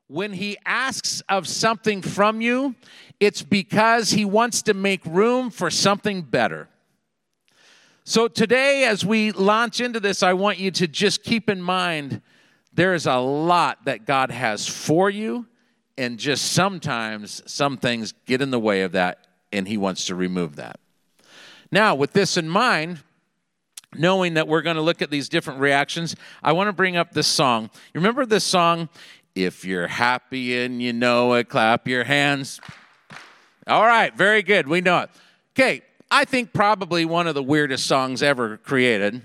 When he asks of something from you, it's because he wants to make room for something better. So today, as we launch into this, I want you to just keep in mind there is a lot that God has for you, and just sometimes some things get in the way of that, and he wants to remove that. Now, with this in mind, knowing that we're going to look at these different reactions, I want to bring up this song. You remember this song? If you're happy and you know it, clap your hands. All right, very good. We know it. Okay, I think probably one of the weirdest songs ever created.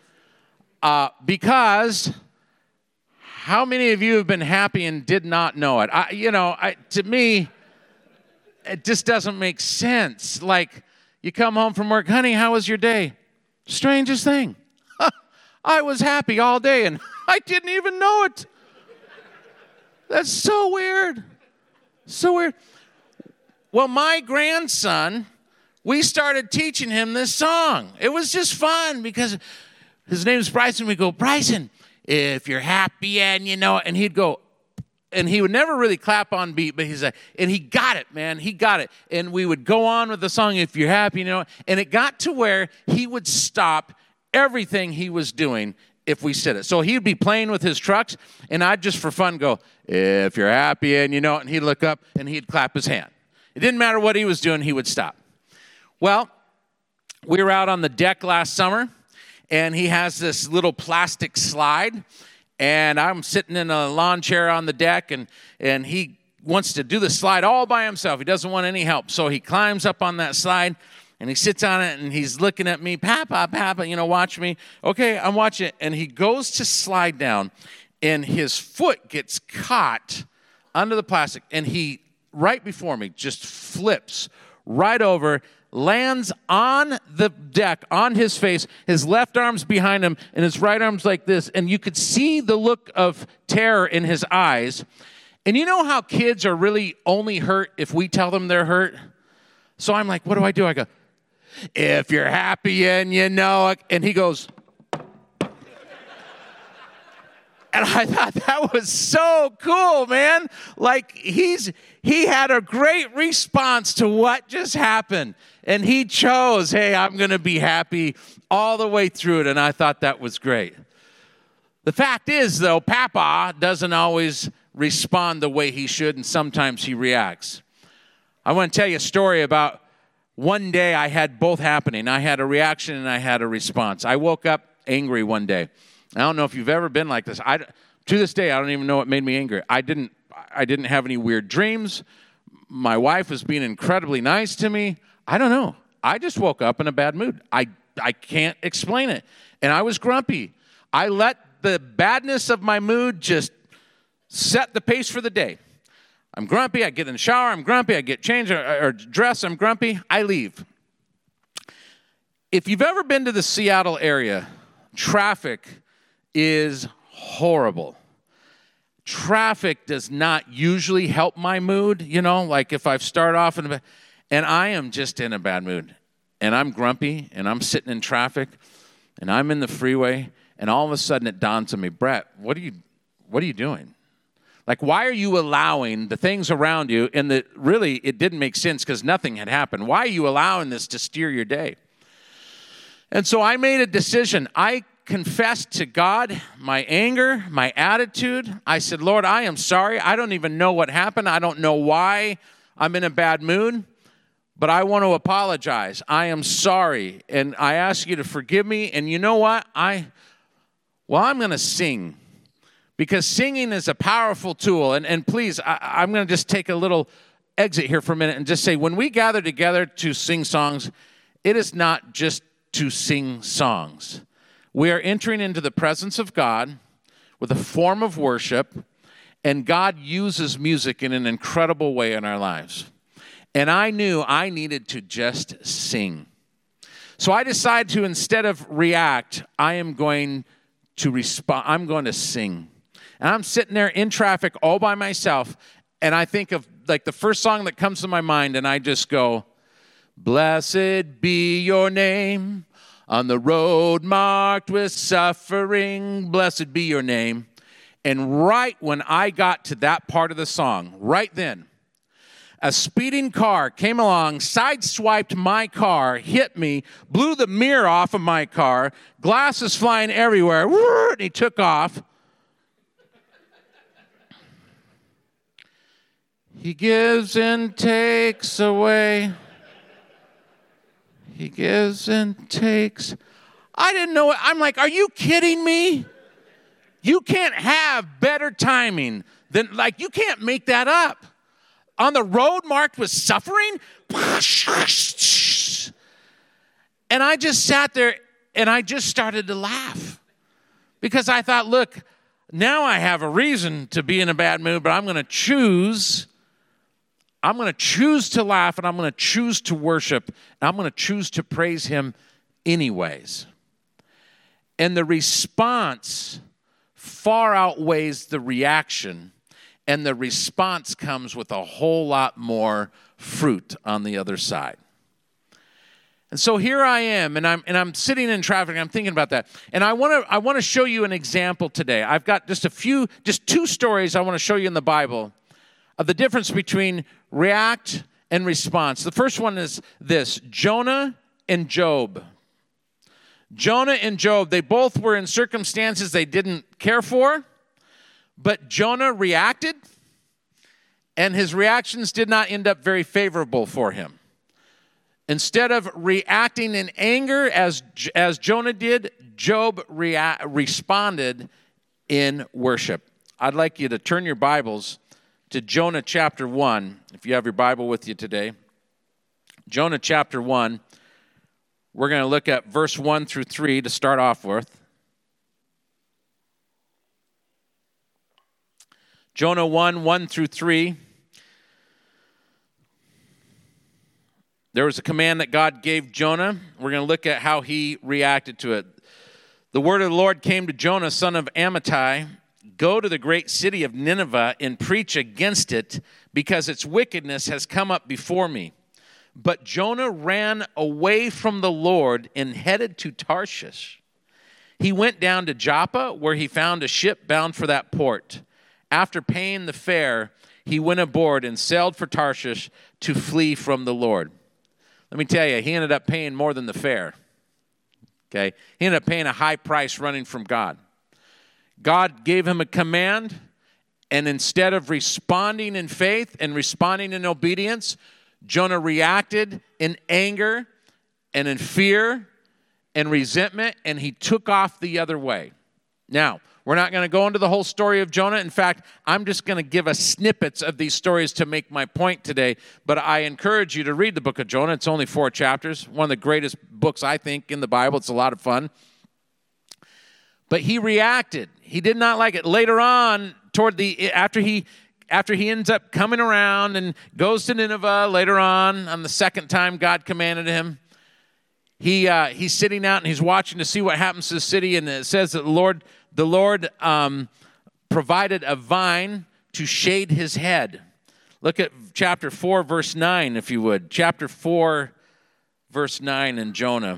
Because how many of you have been happy and did not know it? To me, it just doesn't make sense. Like, you come home from work, honey, how was your day? Strangest thing. I was happy all day and I didn't even know it. That's so weird. So weird. Well, my grandson, we started teaching him this song. It was just fun because his name's Bryson. We go, Bryson, if you're happy and you know it. And he'd go, and he would never really clap on beat, but he's like, and he got it, man. He got it. And we would go on with the song, if you're happy, you know it. And it got to where he would stop everything he was doing if we said it. So he'd be playing with his trucks, and I'd just for fun go, if you're happy and you know it. And he'd look up and he'd clap his hand. It didn't matter what he was doing, he would stop. Well, we were out on the deck last summer, and he has this little plastic slide, and I'm sitting in a lawn chair on the deck, and he wants to do the slide all by himself. He doesn't want any help. So he climbs up on that slide, and he sits on it, and he's looking at me, Papa, watch me. Okay, I'm watching it. And he goes to slide down, and his foot gets caught under the plastic, and he, right before me, just flips right over, lands on the deck, on his face, his left arm's behind him, and his right arm's like this, and you could see the look of terror in his eyes. And you know how kids are really only hurt if we tell them they're hurt? So I'm like, what do? I go, if you're happy and you know it. And he goes, and I thought that was so cool, man. Like, he had a great response to what just happened. And he chose, hey, I'm going to be happy all the way through it. And I thought that was great. The fact is, though, Papa doesn't always respond the way he should, and sometimes he reacts. I want to tell you a story about one day I had both happening. I had a reaction and I had a response. I woke up angry one day. I don't know if you've ever been like this. To this day, I don't even know what made me angry. I didn't have any weird dreams. My wife was being incredibly nice to me. I don't know. I just woke up in a bad mood. I can't explain it. And I was grumpy. I let the badness of my mood just set the pace for the day. I'm grumpy. I get in the shower. I'm grumpy. I get changed or dressed. I'm grumpy. I leave. If you've ever been to the Seattle area, traffic is horrible. Traffic does not usually help my mood, like if I start off and I am just in a bad mood, and I'm grumpy, and I'm sitting in traffic, and I'm in the freeway, and all of a sudden it dawns on me, Brett, what are you doing? Like, why are you allowing the things around you, and really it didn't make sense because nothing had happened. Why are you allowing this to steer your day? And so I made a decision. I confessed to God my anger, my attitude. I said, Lord, I am sorry. I don't even know what happened. I don't know why I'm in a bad mood, but I want to apologize. I am sorry, and I ask you to forgive me. And you know what? I'm going to sing, because singing is a powerful tool. And please, I'm going to just take a little exit here for a minute and just say, when we gather together to sing songs, it is not just to sing songs. We are entering into the presence of God with a form of worship, and God uses music in an incredible way in our lives. And I knew I needed to just sing. So I decided to, instead of react, I am going to respond. I'm going to sing. And I'm sitting there in traffic all by myself, and I think of like the first song that comes to my mind, and I just go, blessed be your name. On the road marked with suffering, blessed be your name. And right when I got to that part of the song, right then, a speeding car came along, sideswiped my car, hit me, blew the mirror off of my car, glasses flying everywhere, and he took off. He gives and takes away. He gives and takes. I didn't know it. I'm like, are you kidding me? You can't have better timing than, like, you can't make that up. On the road marked with suffering. And I just sat there and I just started to laugh. Because I thought, look, now I have a reason to be in a bad mood, but I'm going to choose to laugh, and I'm going to choose to worship, and I'm going to choose to praise him anyways. And the response far outweighs the reaction, and the response comes with a whole lot more fruit on the other side. And so here I am, and I'm sitting in traffic, and I'm thinking about that. And I want to show you an example today. I've got just two stories I want to show you in the Bible of the difference between react and response. The first one is this: Jonah and Job. Jonah and Job, they both were in circumstances they didn't care for, but Jonah reacted, and his reactions did not end up very favorable for him. Instead of reacting in anger as Jonah did, Job responded in worship. I'd like you to turn your Bibles to Jonah chapter 1, if you have your Bible with you today. Jonah chapter 1. We're going to look at verse 1 through 3 to start off with. Jonah 1 through 3. There was a command that God gave Jonah. We're going to look at how he reacted to it. The word of the Lord came to Jonah, son of Amittai. Go to the great city of Nineveh and preach against it, because its wickedness has come up before me. But Jonah ran away from the Lord and headed to Tarshish. He went down to Joppa, where he found a ship bound for that port. After paying the fare, he went aboard and sailed for Tarshish to flee from the Lord. Let me tell you, he ended up paying more than the fare. Okay? He ended up paying a high price running from God. God gave him a command, and instead of responding in faith and responding in obedience, Jonah reacted in anger and in fear and resentment, and he took off the other way. Now, we're not going to go into the whole story of Jonah. In fact, I'm just going to give us snippets of these stories to make my point today. But I encourage you to read the book of Jonah. It's only 4 chapters. One of the greatest books, I think, in the Bible. It's a lot of fun. But he reacted. He did not like it. Later on, after he ends up coming around and goes to Nineveh later on the second time God commanded him, he's sitting out and he's watching to see what happens to the city. And it says that the Lord provided a vine to shade his head. Look at chapter 4, verse 9, if you would. Chapter 4, verse 9 in Jonah.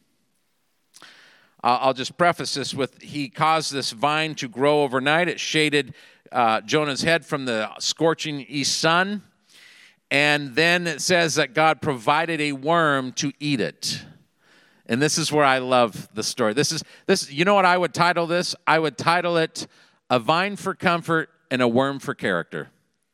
I'll just preface this with, he caused this vine to grow overnight. It shaded Jonah's head from the scorching east sun. And then it says that God provided a worm to eat it. And this is where I love the story. This. You know what I would title this? I would title it A Vine for Comfort and a Worm for Character.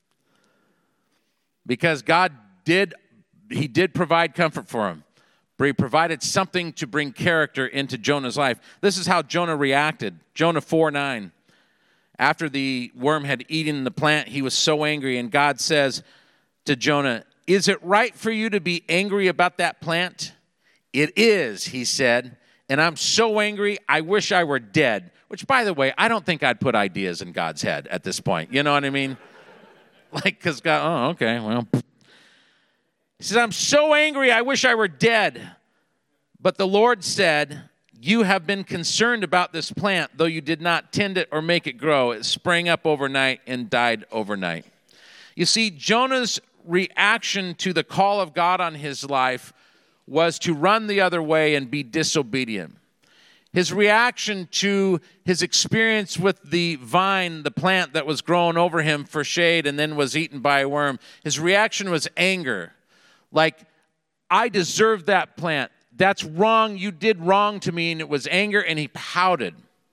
Because God did provide comfort for him. But he provided something to bring character into Jonah's life. This is how Jonah reacted. Jonah 4:9. After the worm had eaten the plant, he was so angry. And God says to Jonah, "Is it right for you to be angry about that plant?" "It is," he said. "And I'm so angry, I wish I were dead." Which, by the way, I don't think I'd put ideas in God's head at this point. You know what I mean? Like, because God, oh, okay, well. He says, "I'm so angry, I wish I were dead." But the Lord said, "You have been concerned about this plant, though you did not tend it or make it grow. It sprang up overnight and died overnight." You see, Jonah's reaction to the call of God on his life was to run the other way and be disobedient. His reaction to his experience with the vine, the plant that was growing over him for shade and then was eaten by a worm, his reaction was anger. Like, I deserve that plant. That's wrong. You did wrong to me. And it was anger, and he pouted.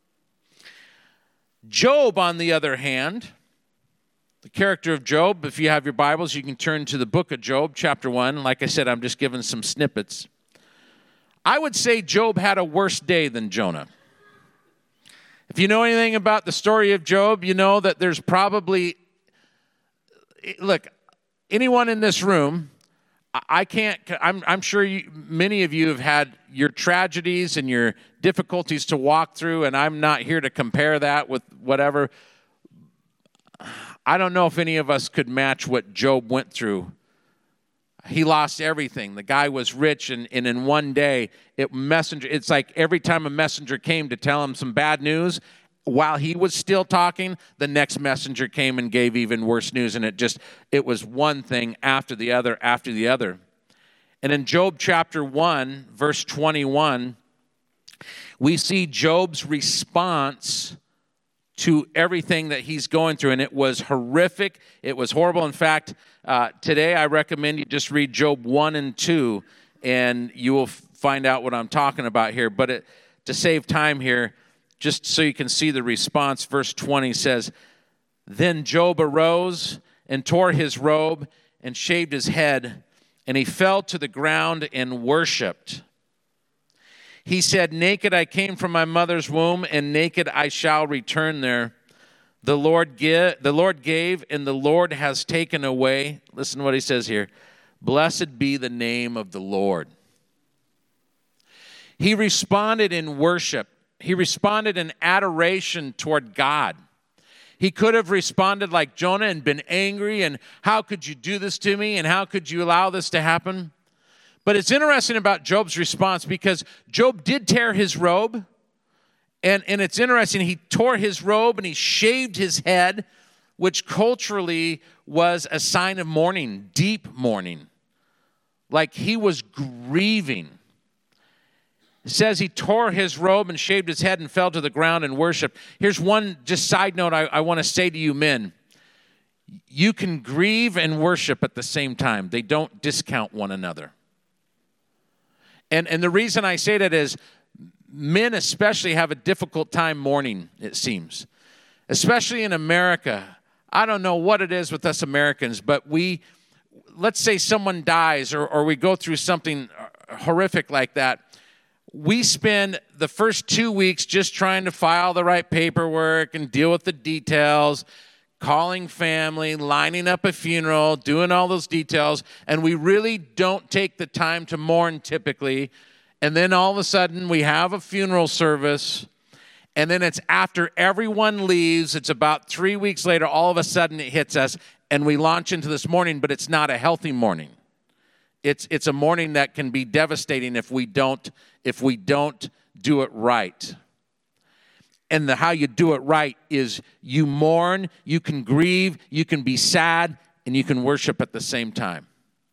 Job, on the other hand, the character of Job, if you have your Bibles, you can turn to the book of Job, chapter 1. Like I said, I'm just giving some snippets. I would say Job had a worse day than Jonah. If you know anything about the story of Job, you know that there's probably, look, anyone in this room, I'm sure many of you have had your tragedies and your difficulties to walk through, and I'm not here to compare that with whatever. I don't know if any of us could match what Job went through. He lost everything. The guy was rich, and in one day, it's like every time a messenger came to tell him some bad news, while he was still talking, the next messenger came and gave even worse news, and it was one thing after the other after the other. And in Job chapter 1, verse 21, we see Job's response to everything that he's going through, and it was horrific. It was horrible. In fact, today I recommend you just read Job 1 and 2, and you will find out what I'm talking about here. But to save time here, just so you can see the response, verse 20 says, "Then Job arose and tore his robe and shaved his head, and he fell to the ground and worshiped. He said, 'Naked I came from my mother's womb, and naked I shall return there. The Lord gave, and the Lord has taken away.'" Listen to what he says here. "Blessed be the name of the Lord." He responded in worship. He responded in adoration toward God. He could have responded like Jonah and been angry, and how could you do this to me, and how could you allow this to happen? But it's interesting about Job's response, because Job did tear his robe, and it's interesting, he tore his robe and he shaved his head, which culturally was a sign of mourning, deep mourning. Like he was grieving. It says he tore his robe and shaved his head and fell to the ground and worshiped. Here's one just side note I want to say to you men. You can grieve and worship at the same time. They don't discount one another. And the reason I say that is men especially have a difficult time mourning, it seems. Especially in America. I don't know what it is with us Americans, but let's say someone dies or we go through something horrific like that. We spend the first 2 weeks just trying to file the right paperwork and deal with the details, calling family, lining up a funeral, doing all those details, and we really don't take the time to mourn typically. And then all of a sudden we have a funeral service, and then it's after everyone leaves, it's about 3 weeks later, all of a sudden it hits us, and we launch into this mourning, but it's not a healthy mourning. It's a mourning that can be devastating if we don't do it right. And how you do it right is you mourn, you can grieve, you can be sad, and you can worship at the same time.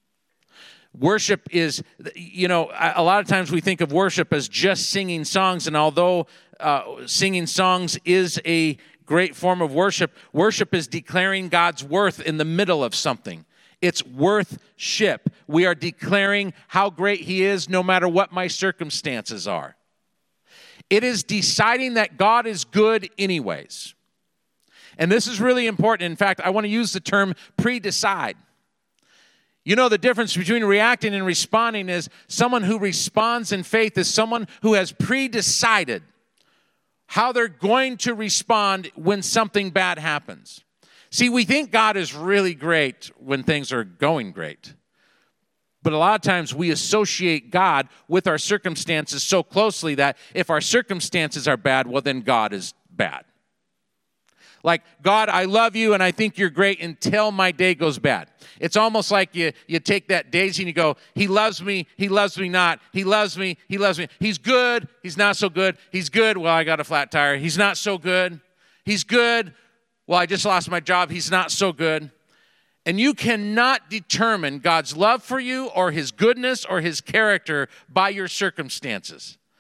Worship is, a lot of times we think of worship as just singing songs, and although singing songs is a great form of worship, worship is declaring God's worth in the middle of something. It's worth-ship. We are declaring how great He is no matter what my circumstances are. It is deciding that God is good anyways. And this is really important. In fact, I want to use the term pre-decide. You know, the difference between reacting and responding is someone who responds in faith is someone who has pre-decided how they're going to respond when something bad happens. See, we think God is really great when things are going great. But a lot of times we associate God with our circumstances so closely that if our circumstances are bad, well, then God is bad. Like, God, I love you and I think you're great until my day goes bad. It's almost like you take that daisy and you go, He loves me not. He loves me. He's good, He's not so good. He's good, well, I got a flat tire. He's not so good. He's good, well, I just lost my job. He's not so good. And you cannot determine God's love for you or His goodness or His character by your circumstances.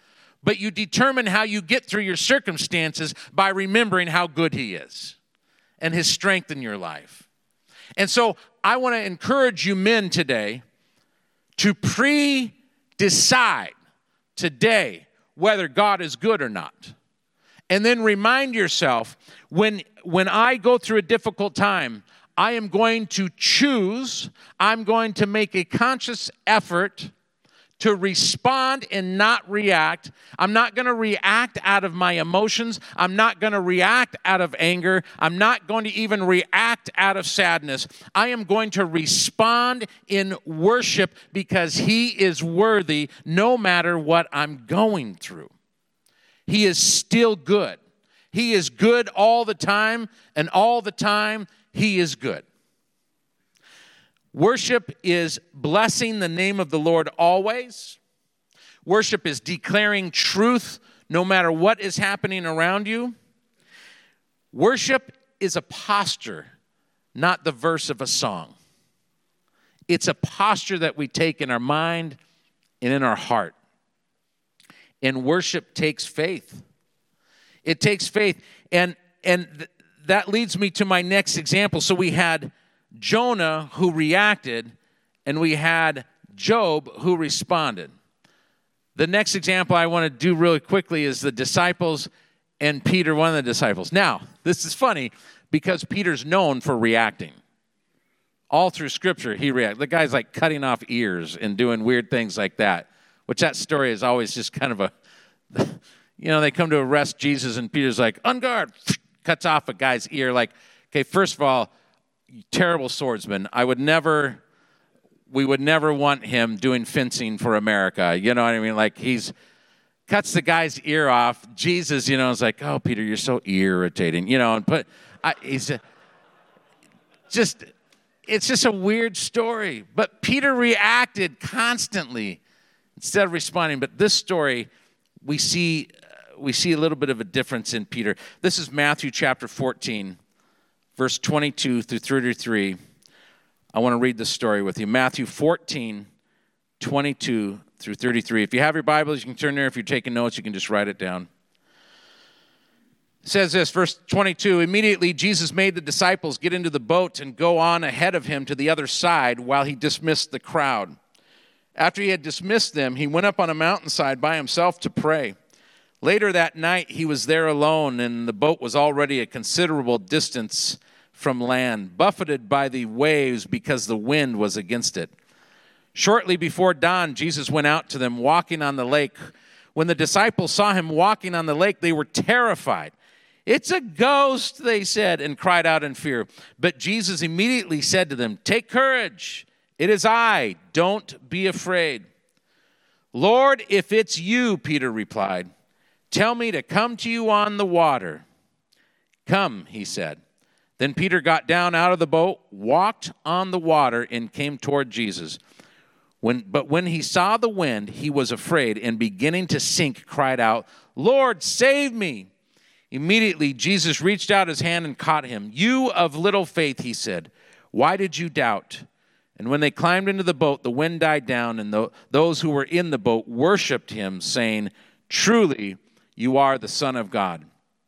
but you determine how you get through your circumstances by remembering how good he is and his strength in your life. And so I want to encourage you men today to pre-decide today whether God is good or not. And then remind yourself, when I go through a difficult time, I am going to choose, I'm going to make a conscious effort to respond and not react. I'm not going to react out of my emotions. I'm not going to react out of anger. I'm not going to even react out of sadness. I am going to respond in worship because he is worthy no matter what I'm going through. He is still good. He is good all the time, and all the time he is good. Worship is blessing the name of the Lord always. Worship is declaring truth no matter what is happening around you. Worship is a posture, not the verse of a song. It's a posture that we take in our mind and in our heart. And worship takes faith. It takes faith. And that leads me to my next example. So we had Jonah who reacted, and we had Job who responded. The next example I want to do really quickly is the disciples and Peter, one of the disciples. Now, this is funny because Peter's known for reacting. All through Scripture, he reacts. The guy's like cutting off ears and doing weird things like that, which that story is always just kind of a, they come to arrest Jesus, and Peter's like, on guard, cuts off a guy's ear. Like, okay, first of all, terrible swordsman. We would never want him doing fencing for America. You know what I mean? Like, cuts the guy's ear off. Jesus, is like, oh, Peter, you're so irritating. It's just a weird story. But Peter reacted constantly instead of responding. But this story, we see a little bit of a difference in Peter. This is Matthew chapter 14. Verse 22 through 33, I want to read this story with you. Matthew 14, 22 through 33. If you have your Bibles, you can turn there. If you're taking notes, you can just write it down. It says this, verse 22, immediately Jesus made the disciples get into the boat and go on ahead of him to the other side while he dismissed the crowd. After he had dismissed them, he went up on a mountainside by himself to pray. Later that night, he was there alone, and the boat was already a considerable distance from land, buffeted by the waves because the wind was against it. Shortly before dawn, Jesus went out to them walking on the lake. When the disciples saw him walking on the lake, they were terrified. "It's a ghost," they said, and cried out in fear. But Jesus immediately said to them, "Take courage. It is I. Don't be afraid." "Lord, if it's you," Peter replied, "tell me to come to you on the water." "Come," he said. Then Peter got down out of the boat, walked on the water, and came toward Jesus. But when he saw the wind, he was afraid, and beginning to sink, cried out, "Lord, save me." Immediately Jesus reached out his hand and caught him. "You of little faith," he said, "why did you doubt?" And when they climbed into the boat, the wind died down, and those who were in the boat worshipped him, saying, "Truly, you are the Son of God."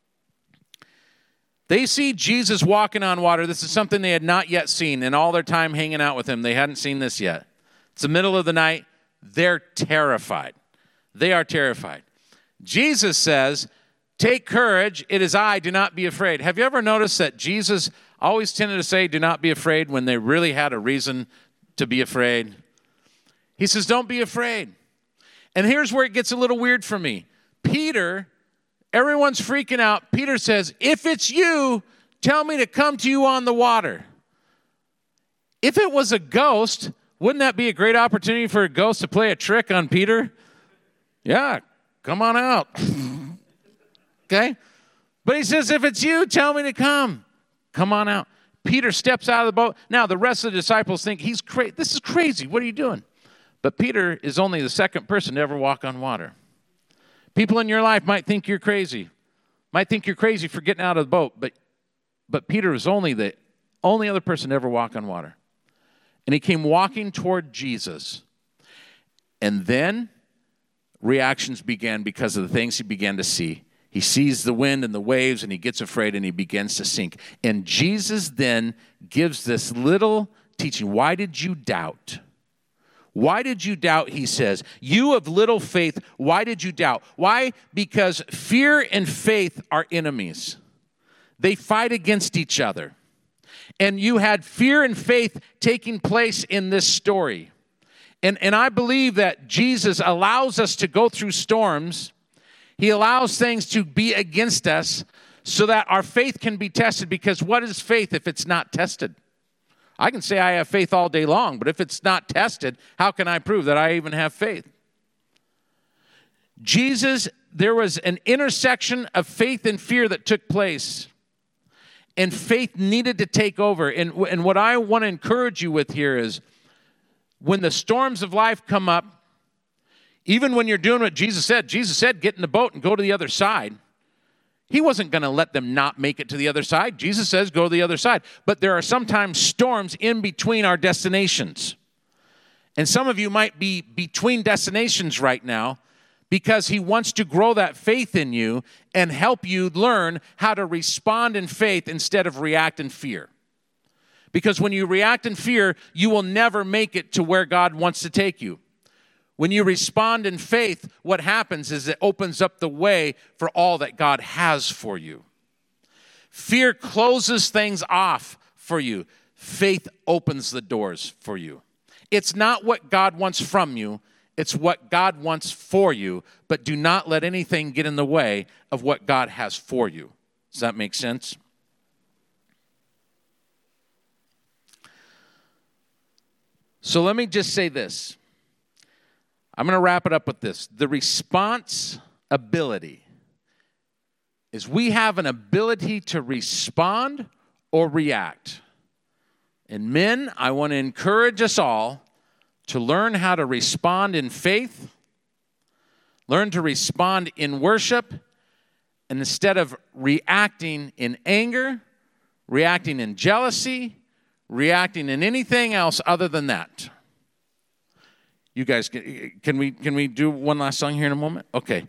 They see Jesus walking on water. This is something they had not yet seen in all their time hanging out with him. They hadn't seen this yet. It's the middle of the night. They're terrified. They are terrified. Jesus says, "Take courage. It is I. Do not be afraid." Have you ever noticed that Jesus always tended to say, "Do not be afraid," when they really had a reason to be afraid? He says, "Don't be afraid." And here's where it gets a little weird for me. Peter, everyone's freaking out. Peter says, "If it's you, tell me to come to you on the water." If it was a ghost, wouldn't that be a great opportunity for a ghost to play a trick on Peter? Yeah, come on out. Okay? But he says, "If it's you, tell me to come. Come on out." Peter steps out of the boat. Now, the rest of the disciples think he's crazy. This is crazy. What are you doing? But Peter is only the second person to ever walk on water. People in your life might think you're crazy. Might think you're crazy for getting out of the boat. But Peter is only the only other person to ever walk on water. And he came walking toward Jesus. And then, reactions began because of the things he began to see. He sees the wind and the waves, and he gets afraid, and he begins to sink. And Jesus then gives this little teaching. Why did you doubt? Why did you doubt, he says? You of little faith, why did you doubt? Why? Because fear and faith are enemies. They fight against each other. And you had fear and faith taking place in this story. And I believe that Jesus allows us to go through storms. He allows things to be against us so that our faith can be tested, because what is faith if it's not tested? I can say I have faith all day long, but if it's not tested, how can I prove that I even have faith? Jesus, there was an intersection of faith and fear that took place, and faith needed to take over. And what I want to encourage you with here is, when the storms of life come up, even when you're doing what Jesus said, get in the boat and go to the other side. He wasn't going to let them not make it to the other side. Jesus says, go to the other side. But there are sometimes storms in between our destinations. And some of you might be between destinations right now, because he wants to grow that faith in you and help you learn how to respond in faith instead of react in fear. Because when you react in fear, you will never make it to where God wants to take you. When you respond in faith, what happens is it opens up the way for all that God has for you. Fear closes things off for you. Faith opens the doors for you. It's not what God wants from you. It's what God wants for you. But do not let anything get in the way of what God has for you. Does that make sense? So let me just say this. I'm going to wrap it up with this. The response ability is we have an ability to respond or react. And men, I want to encourage us all to learn how to respond in faith, learn to respond in worship, and instead of reacting in anger, reacting in jealousy, reacting in anything else other than that. You guys, can we do one last song here in a moment? Okay.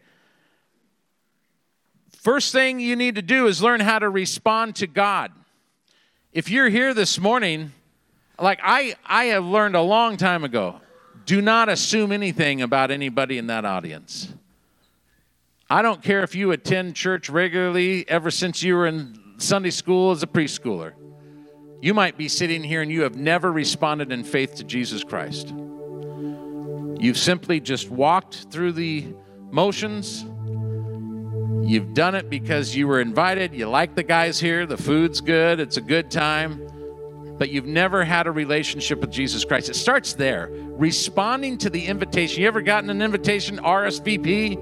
First thing you need to do is learn how to respond to God. If you're here this morning, like I have learned a long time ago, do not assume anything about anybody in that audience. I don't care if you attend church regularly ever since you were in Sunday school as a preschooler. You might be sitting here and you have never responded in faith to Jesus Christ. You've simply just walked through the motions. You've done it because you were invited. You like the guys here. The food's good. It's a good time. But you've never had a relationship with Jesus Christ. It starts there. Responding to the invitation. You ever gotten an invitation, RSVP?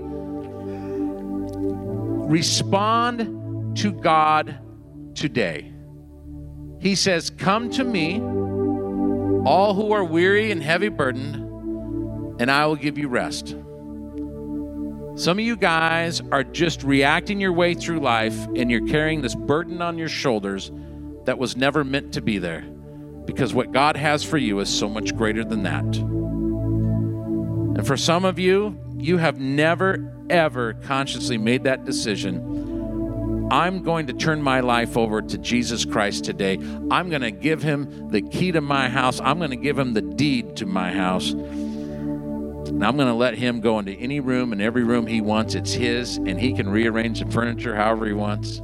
Respond to God today. He says, come to me, all who are weary and heavy burdened, and I will give you rest. Some of you guys are just reacting your way through life, and you're carrying this burden on your shoulders that was never meant to be there, because what God has for you is so much greater than that. And for some of you, you have never, ever consciously made that decision. I'm going to turn my life over to Jesus Christ today. I'm going to give him the key to my house. I'm going to give him the deed to my house. And I'm going to let him go into any room and every room he wants. It's his, and he can rearrange the furniture however he wants.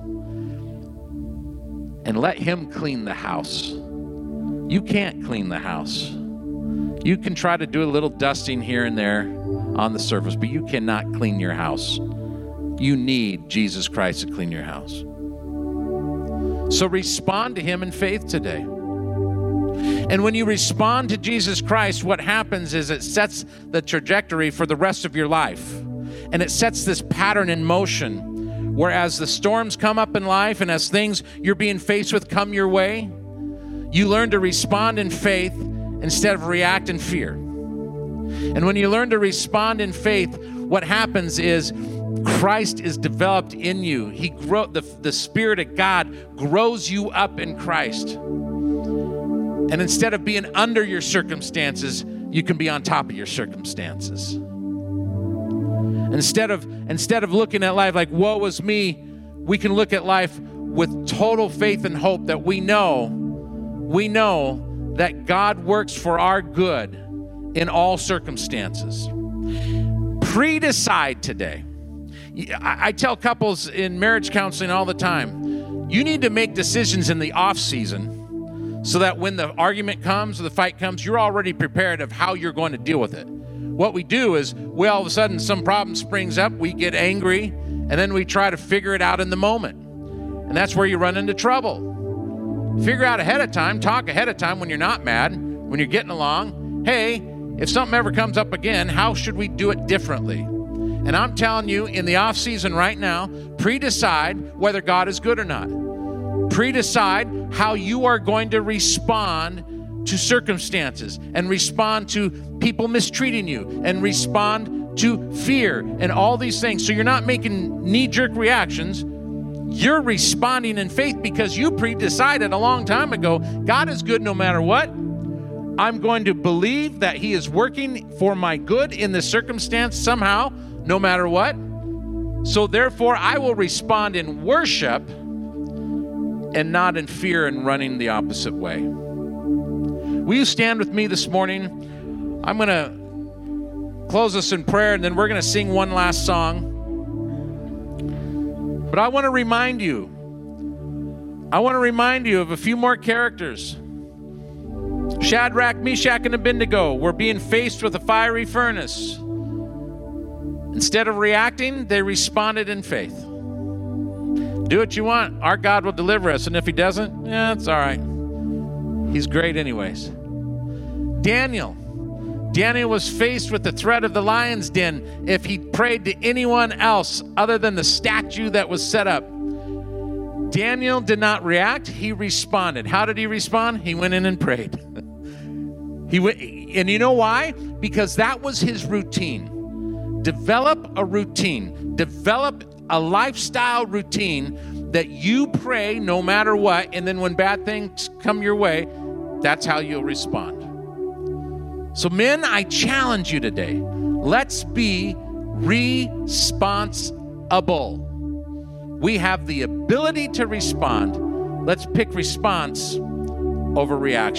And let him clean the house. You can't clean the house. You can try to do a little dusting here and there on the surface, but you cannot clean your house. You need Jesus Christ to clean your house. So respond to him in faith today. And when you respond to Jesus Christ, what happens is it sets the trajectory for the rest of your life. And it sets this pattern in motion, whereas the storms come up in life and as things you're being faced with come your way, you learn to respond in faith instead of react in fear. And when you learn to respond in faith, what happens is Christ is developed in you. The Spirit of God grows you up in Christ. And instead of being under your circumstances, you can be on top of your circumstances. Instead of looking at life like, woe is me, we can look at life with total faith and hope that we know that God works for our good in all circumstances. Pre-decide today. I tell couples in marriage counseling all the time, you need to make decisions in the off season so that when the argument comes or the fight comes, you're already prepared of how you're going to deal with it. What we do is, all of a sudden some problem springs up, we get angry, and then we try to figure it out in the moment. And that's where you run into trouble. Figure out ahead of time, talk ahead of time when you're not mad, when you're getting along. Hey, if something ever comes up again, how should we do it differently? And I'm telling you, in the off season right now, pre-decide whether God is good or not. Pre-decide how you are going to respond to circumstances and respond to people mistreating you and respond to fear and all these things. So you're not making knee-jerk reactions. You're responding in faith because you pre-decided a long time ago, God is good no matter what. I'm going to believe that he is working for my good in this circumstance somehow, no matter what. So therefore, I will respond in worship and not in fear and running the opposite way. Will you stand with me this morning? I'm going to close us in prayer, and then we're going to sing one last song. But I want to remind you of a few more characters. Shadrach, Meshach, and Abednego were being faced with a fiery furnace. Instead of reacting, they responded in faith. Do what you want. Our God will deliver us. And if he doesn't, it's all right. He's great anyways. Daniel was faced with the threat of the lion's den if he prayed to anyone else other than the statue that was set up. Daniel did not react. He responded. How did he respond? He went in and prayed. And you know why? Because that was his routine. Develop a routine. Develop a lifestyle routine that you pray no matter what, and then when bad things come your way, that's how you'll respond. So men, I challenge you today. Let's be responsible. We have the ability to respond. Let's pick response over reaction.